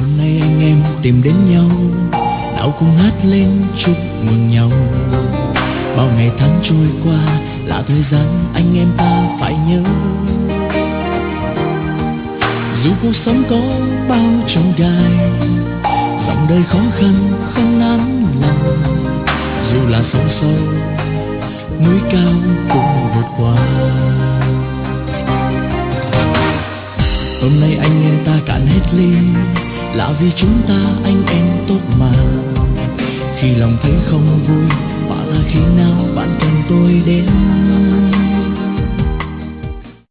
nay anh em tìm đến nhau, nào cùng hát lên chúc mừng nhau. Bao ngày tháng trôi qua là thời gian anh em ta phải nhớ. Dù cuộc sống có bao chông gai, dòng đời khó khăn không nản lòng. Dù là sóng sâu, núi cao cũng vượt qua. Hôm nay anh em ta cạn hết ly, là vì chúng ta anh em tốt mà. Khi lòng thấy không vui, bảo là khi nào bạn cần tôi đến.